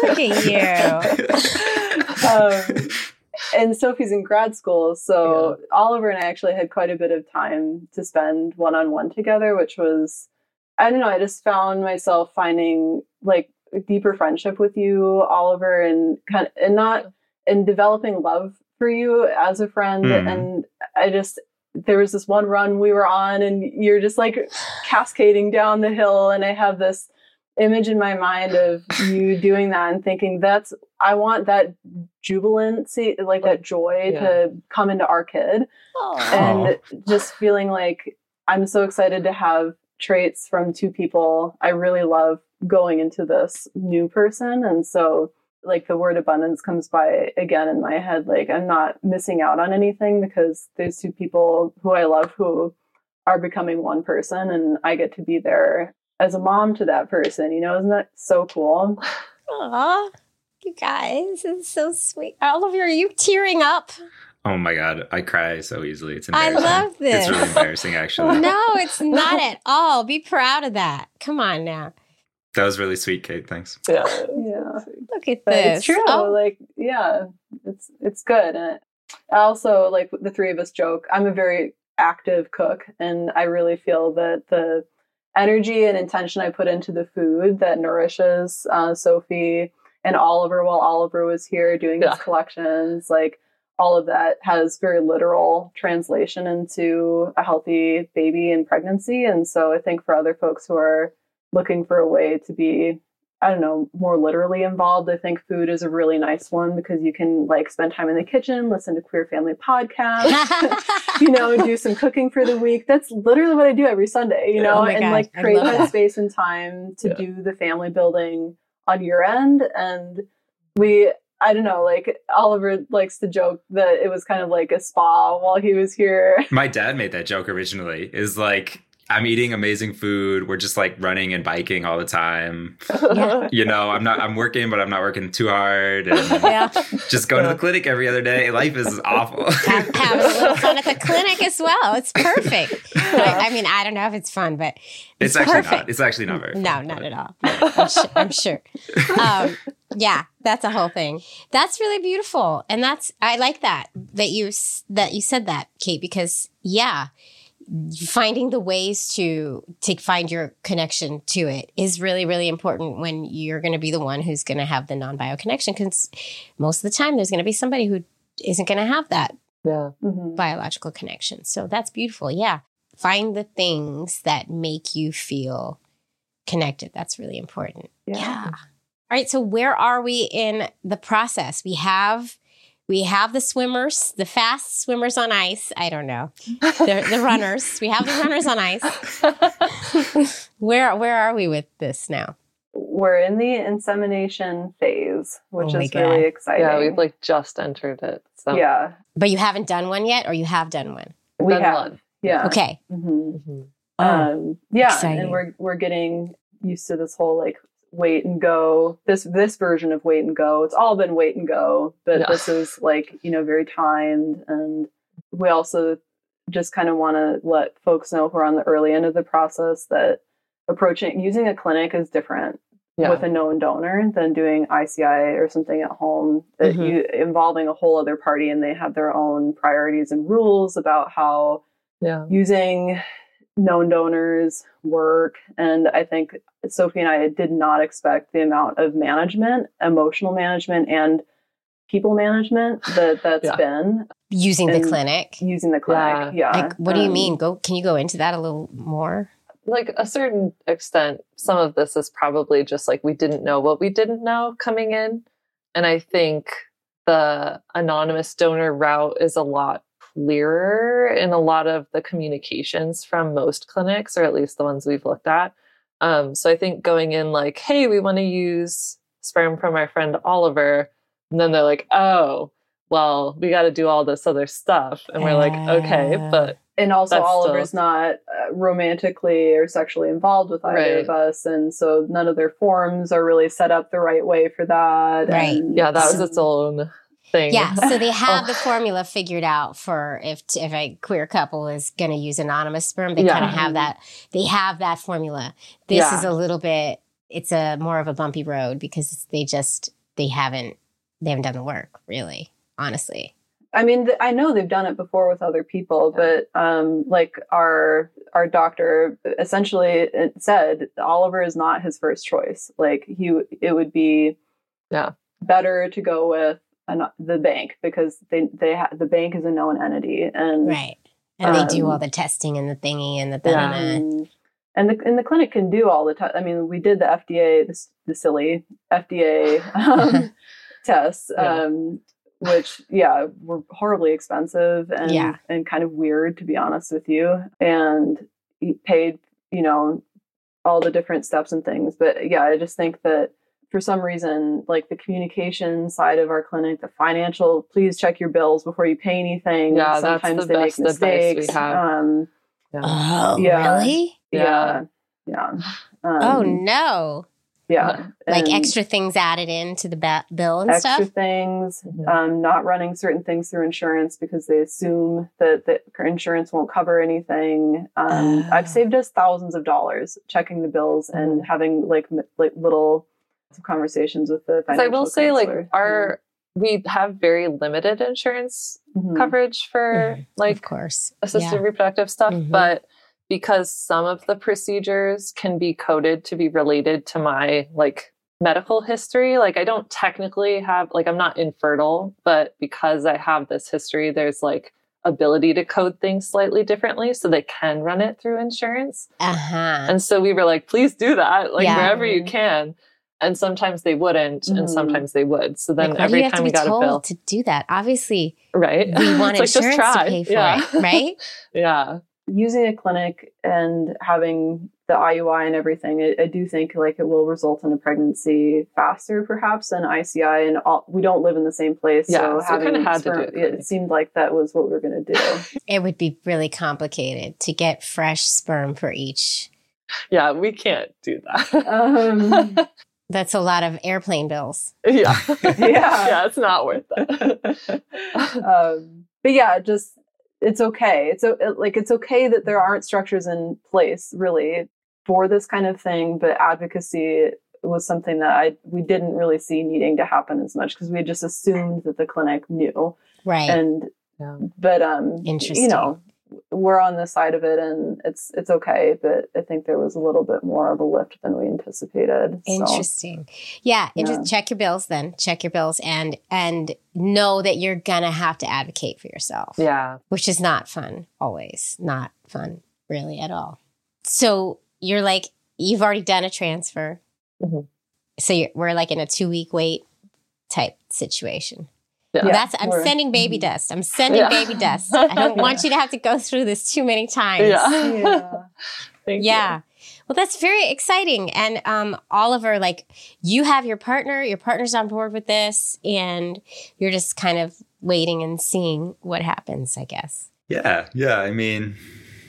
Look at you. And Sophie's in grad school. So Oliver and I actually had quite a bit of time to spend one-on-one together, which was, I don't know, I just found myself finding like a deeper friendship with you, Oliver, and developing love for you as a friend. And there was this one run we were on and you're just like cascading down the hill. And I have this image in my mind of you doing that and thinking I want that jubilancy, like that joy to come into our kid. And just feeling like I'm so excited to have traits from 2 people I really love going into this new person. And so like the word abundance comes by again in my head. Like I'm not missing out on anything because there's 2 people who I love who are becoming one person, and I get to be there as a mom to that person. You know, isn't that so cool? Aw, you guys, it's so sweet. Oliver, are you tearing up? Oh my God, I cry so easily. It's I embarrassing. love this. It's really embarrassing, actually. No, it's not at all. Be proud of that. Come on now. That was really sweet, Kate. Thanks. Yeah. Look at But this. it's true. Like, yeah, it's good. And I also, like the 3 of us joke, I'm a very active cook, and I really feel that the energy and intention I put into the food that nourishes Sophie and Oliver, while Oliver was here doing his collections, like all of that has very literal translation into a healthy baby and pregnancy. And so I think for other folks who are looking for a way to be, I don't know, more literally involved, I think food is a really nice one because you can like spend time in the kitchen, listen to Queer Family podcasts, you know, do some cooking for the week. That's literally what I do every Sunday, you know, and like create that space and time to do the family building on your end. And I don't know, like Oliver likes to joke that it was kind of like a spa while he was here. My dad made that joke originally, is like, I'm eating amazing food. We're just like running and biking all the time. Yeah. You know, I'm working, but I'm not working too hard. And just going to the clinic every other day. Life is awful. Having a little fun at the clinic as well. It's perfect. I mean, I don't know if it's fun, but it's actually perfect. It's actually not very fun. No, not at all. I'm sure. Yeah, that's a whole thing. That's really beautiful. And I like that you said that, Kate, because finding the ways to find your connection to it is really, really important when you're going to be the one who's going to have the non-bio connection, because most of the time there's going to be somebody who isn't going to have that biological connection. So that's beautiful. Yeah. Find the things that make you feel connected. That's really important. Yeah. All right. So where are we in the process? We have the swimmers, the fast swimmers on ice. I don't know. The runners. We have the runners on ice. Where are we with this now? We're in the insemination phase, which is really exciting. Yeah, we've like just entered it. So. Yeah. But you haven't done one yet, or you have done one? We have one. Yeah. Okay. Exciting. And we're getting used to this whole like wait and go, this version of wait and go. It's all been wait and go, but this is like, you know, very timed. And we also just kind of want to let folks know who are on the early end of the process that using a clinic is different with a known donor than doing ICI or something at home, that involving a whole other party, and they have their own priorities and rules about how using known donors work. And I think Sophie and I did not expect the amount of management, emotional management, and people management that's been using the clinic. Yeah. Like, what do you mean? Can you go into that a little more? Like a certain extent, some of this is probably just like we didn't know what we didn't know coming in. And I think the anonymous donor route is a lot clearer in a lot of the communications from most clinics, or at least the ones we've looked at. So I think going in like, hey, we want to use sperm from our friend Oliver. And then they're like, oh, well, we got to do all this other stuff. And we're like, okay, but. And also Oliver's not romantically or sexually involved with either of us. And so none of their forms are really set up the right way for that. Right. And, that was its own thing. Yeah. So they have the formula figured out for if a queer couple is going to use anonymous sperm, they kind of have that. They have that formula. This is a little bit, it's a more of a bumpy road because they haven't done the work, really, honestly. I mean, I know they've done it before with other people, but like our doctor essentially said, Oliver is not his first choice. Like it would be better to go with the bank because the bank is a known entity, and right, and they do all the testing and the thingy and the and the clinic can do all the I mean, we did the FDA, the silly FDA tests. Which, were horribly expensive and kind of weird, to be honest with you, and paid, all the different steps and things. But I just think that for some reason, like the communication side of our clinic, the financial, please check your bills before you pay anything. Yeah, sometimes that's the they best make mistakes. We have. Really? Yeah. Oh no. Yeah. Like extra things added into the bill and extra stuff? Extra things, not running certain things through insurance because they assume that insurance won't cover anything. I've saved us thousands of dollars checking the bills and having like little conversations with the financial I will say counselor. We have very limited insurance coverage for of course. assisted reproductive stuff, but because some of the procedures can be coded to be related to my medical history. Like I don't technically have, like I'm not infertile, but because I have this history, there's like ability to code things slightly differently so they can run it through insurance. And so we were like, please do that, like wherever you can. And sometimes they wouldn't, and sometimes they would. So then like, every time we got a bill to do that, obviously, right? We want It's insurance like, to pay for it, right? Yeah. Using a clinic and having the IUI and everything, I do think like it will result in a pregnancy faster, perhaps, than ICI. And we don't live in the same place, so having had sperm, to do it seemed like that was what we were going to do. It would be really complicated to get fresh sperm for each. Yeah, we can't do that. That's a lot of airplane bills. Yeah. Yeah, it's not worth it. But yeah, just it's okay. It's okay that there aren't structures in place really for this kind of thing, but advocacy was something that we didn't really see needing to happen as much because we just assumed that the clinic knew. Right. And but interesting. You know, we're on this side of it and it's okay, but I think there was a little bit more of a lift than we anticipated. Interesting. Yeah. Check your bills then. Check your bills and know that you're gonna have to advocate for yourself. Yeah. Which is not fun always. Not fun really at all. So you're like, you've already done a transfer. So we're like in a 2-week wait type situation. Yeah. I'm sending baby dust. I'm sending baby dust. I don't want you to have to go through this too many times. Thank you. Well, that's very exciting. And Oliver, like you have your partner's on board with this, and you're just kind of waiting and seeing what happens, I guess. Yeah. I mean,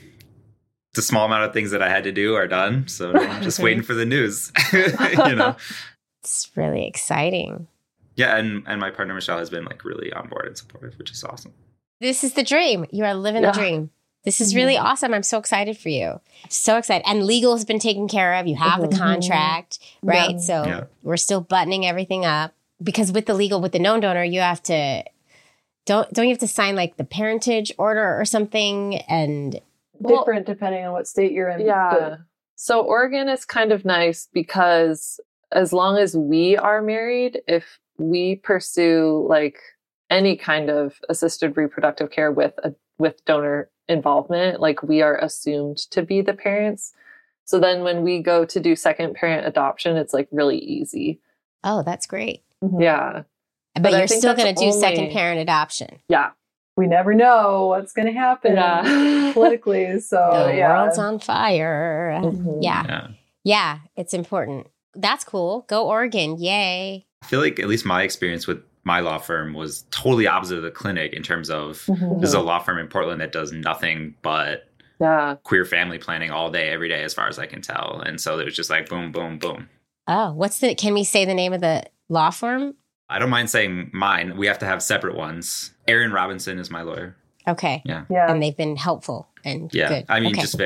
the small amount of things that I had to do are done. So I'm just waiting for the news, you know? It's really exciting. Yeah, and my partner Michelle has been like really on board and supportive, which is awesome. This is the dream. You are living the dream. This is really awesome. I'm so excited for you. So excited. And legal has been taken care of. You have the contract, right? Yeah. So we're still buttoning everything up because with the known donor, you have to don't you have to sign like the parentage order or something and different depending on what state you're in. Yeah. So Oregon is kind of nice because as long as we are married, if we pursue like any kind of assisted reproductive care with donor involvement, like we are assumed to be the parents. So then when we go to do second parent adoption, it's like really easy. Oh, that's great. Yeah. But you're still going to do second parent adoption. Yeah. We never know what's going to happen politically. So the world's on fire. Yeah. Yeah, it's important. That's cool. Go Oregon. Yay. I feel like at least my experience with my law firm was totally opposite of the clinic in terms of this is a law firm in Portland that does nothing but queer family planning all day, every day, as far as I can tell. And so it was just like boom, boom, boom. Oh, can we say the name of the law firm? I don't mind saying mine. We have to have separate ones. Aaron Robinson is my lawyer. Okay. Yeah. And they've been helpful and good. I mean, just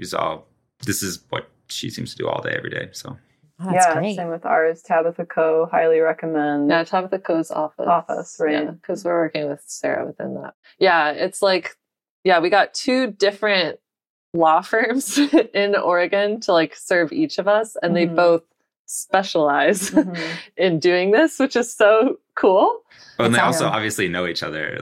this is what she seems to do all day, every day. So. Oh, that's great. Same with ours. Tabitha Co. Highly recommend. Yeah, Tabitha Co.'s office, right? Yeah, because we're working with Sarah within that. Yeah, it's like, we got 2 different law firms in Oregon to like serve each of us, and they both specialize in doing this, which is so cool. Oh, and they also obviously know each other.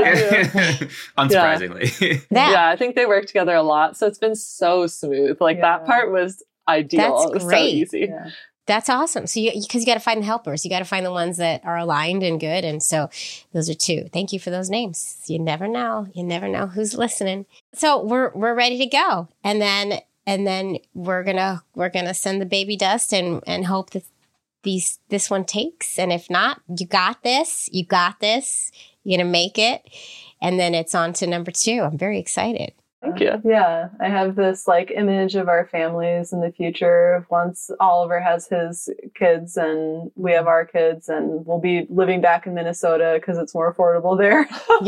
Unsurprisingly. Yeah, I think they work together a lot, so it's been so smooth. Like that part was ideal. That's great. So easy. Yeah. That's awesome. So because you got to find the helpers, you got to find the ones that are aligned and good. And so those are 2. Thank you for those names. You never know. You never know who's listening. So we're ready to go. And then we're gonna send the baby dust and hope that this one takes. And if not, you got this. You're gonna make it. And then it's on to number 2. I'm very excited. Thank you. Yeah, I have this like image of our families in the future. Once Oliver has his kids and we have our kids, and we'll be living back in Minnesota because it's more affordable there.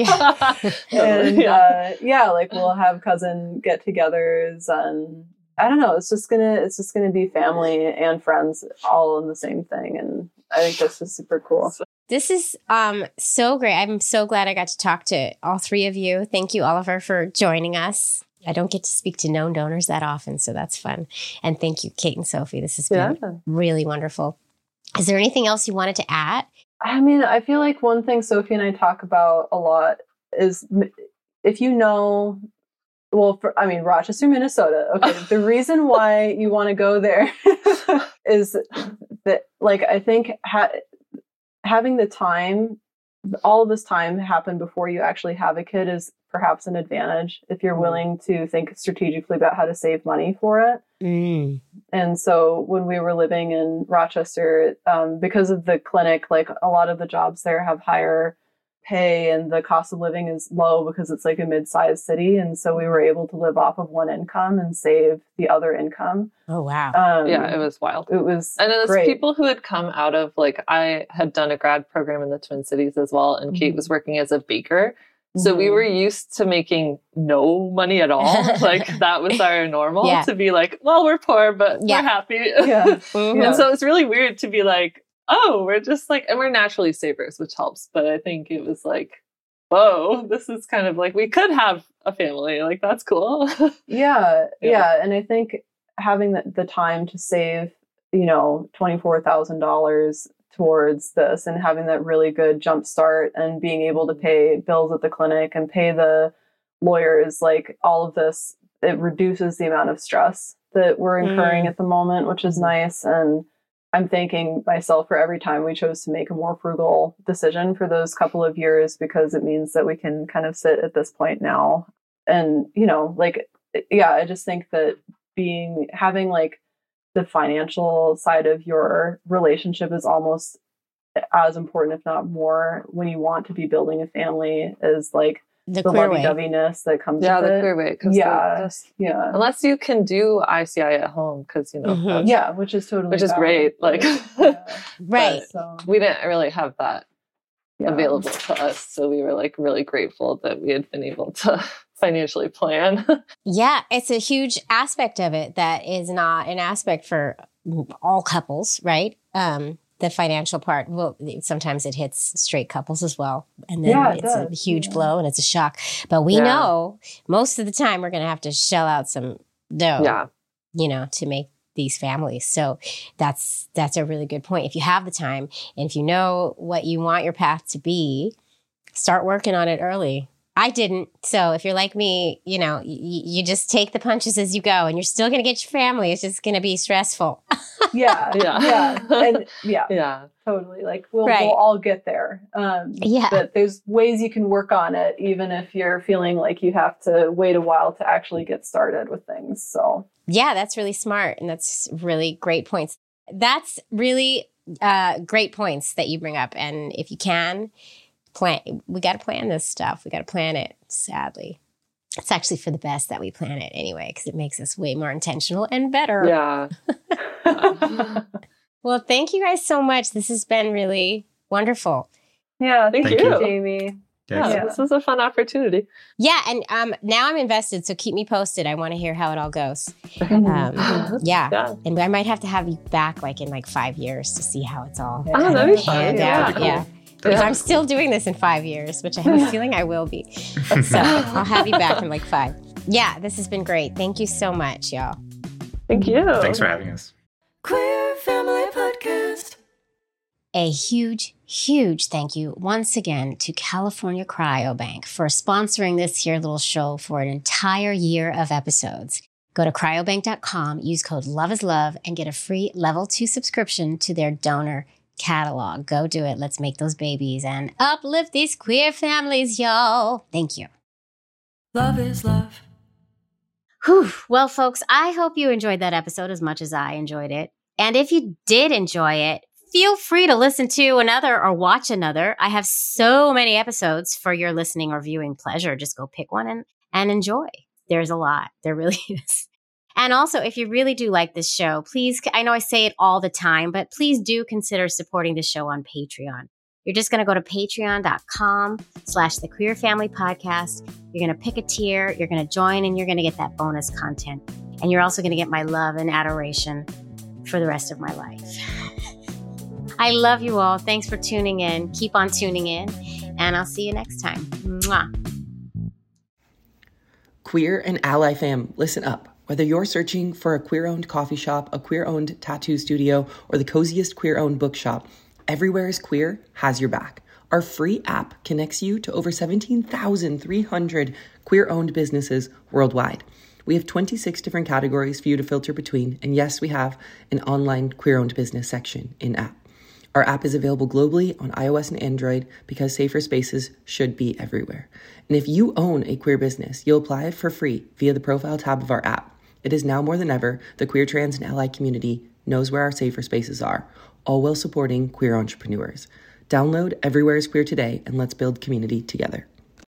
And like we'll have cousin get-togethers, and I don't know. It's just gonna be family and friends all in the same thing, and I think this is super cool. This is so great. I'm so glad I got to talk to all 3 of you. Thank you, Oliver, for joining us. I don't get to speak to known donors that often, so that's fun. And thank you, Kate and Sophie. This has been really wonderful. Is there anything else you wanted to add? I mean, I feel like one thing Sophie and I talk about a lot is if you know, Rochester, Minnesota. Okay. The reason why you want to go there is that, like, I think having the time, all of this time happen before you actually have a kid is perhaps an advantage if you're willing to think strategically about how to save money for it. Mm. And so when we were living in Rochester, because of the clinic, like a lot of the jobs there have higher pay and the cost of living is low because it's like a mid-sized city. And so we were able to live off of one income and save the other income. Oh, wow. Yeah, it was wild. It was And it was great. people who had come out of, like, I had done a grad program in the Twin Cities as well. And Kate was working as a baker. So we were used to making no money at all. Like, that was our normal to be like, well, we're poor, but we're happy. Yeah. And so it's really weird to be like, oh, we're just like, and we're naturally savers, which helps. But I think it was like, whoa, this is kind of like, we could have a family. Like, that's cool. Yeah. And I think having the time to save, $24,000 towards this and having that really good jump start and being able to pay bills at the clinic and pay the lawyers, like all of this, it reduces the amount of stress that we're incurring at the moment, which is nice. And I'm thanking myself for every time we chose to make a more frugal decision for those couple of years, because it means that we can kind of sit at this point now. And, I just think that having like the financial side of your relationship is almost as important, if not more, when you want to be building a family, is like the lovey-doveyness that comes with it. Yeah, the queer way. Yeah. Unless you can do ICI at home, because, which is totally which is valid. great. Like, right. So, we didn't really have that available to us. So we were like really grateful that we had been able to financially plan. Yeah, it's a huge aspect of it that is not an aspect for all couples, right? The financial part, well, sometimes it hits straight couples as well. And then it's a huge blow and it's a shock. But we know most of the time we're going to have to shell out some dough, to make these families. So that's a really good point. If you have the time and if you know what you want your path to be, start working on it early. I didn't. So if you're like me, you just take the punches as you go and you're still going to get your family. It's just going to be stressful. Yeah. And totally. Like we'll all get there. But there's ways you can work on it, even if you're feeling like you have to wait a while to actually get started with things. So yeah, that's really smart. And that's really great points. That's really great points that you bring up. And if you can, we got to plan this stuff. We got to plan it, sadly. It's actually for the best that we plan it anyway, because it makes us way more intentional and better. Yeah. Well, thank you guys so much. This has been really wonderful. Yeah, thank you, Jamie. Yeah, this was a fun opportunity. Yeah, and now I'm invested, so keep me posted. I want to hear how it all goes. And I might have to have you back in 5 years to see how it's all that'd be fun. Yeah. If I'm still doing this in 5 years, which I have a feeling I will be. So I'll have you back in 5. Yeah, this has been great. Thank you so much, y'all. Thank you. Thanks for having us. Queer Family Podcast. A huge, huge thank you once again to California Cryobank for sponsoring this here little show for an entire year of episodes. Go to cryobank.com, use code LOVEISLOVE, and get a free level 2 subscription to their donor catalog. Go do it. Let's make those babies and uplift these queer families, y'all. Thank you. Love is love. Whew. Well, folks, I hope you enjoyed that episode as much as I enjoyed it. And if you did enjoy it, feel free to listen to another or watch another. I have so many episodes for your listening or viewing pleasure. Just go pick one and enjoy. There's a lot. There really is. And also, if you really do like this show, please, I know I say it all the time, but please do consider supporting the show on Patreon. You're just going to go to patreon.com/The Queer Family Podcast. You're going to pick a tier, you're going to join, and you're going to get that bonus content. And you're also going to get my love and adoration for the rest of my life. I love you all. Thanks for tuning in. Keep on tuning in, and I'll see you next time. Mwah. Queer and Ally fam, listen up. Whether you're searching for a queer-owned coffee shop, a queer-owned tattoo studio, or the coziest queer-owned bookshop, Everywhere is Queer has your back. Our free app connects you to over 17,300 queer-owned businesses worldwide. We have 26 different categories for you to filter between, and yes, we have an online queer-owned business section in-app. Our app is available globally on iOS and Android because safer spaces should be everywhere. And if you own a queer business, you'll apply it for free via the profile tab of our app. It is now more than ever, the queer, trans, and ally community knows where our safer spaces are, all while supporting queer entrepreneurs. Download Everywhere is Queer today, and let's build community together.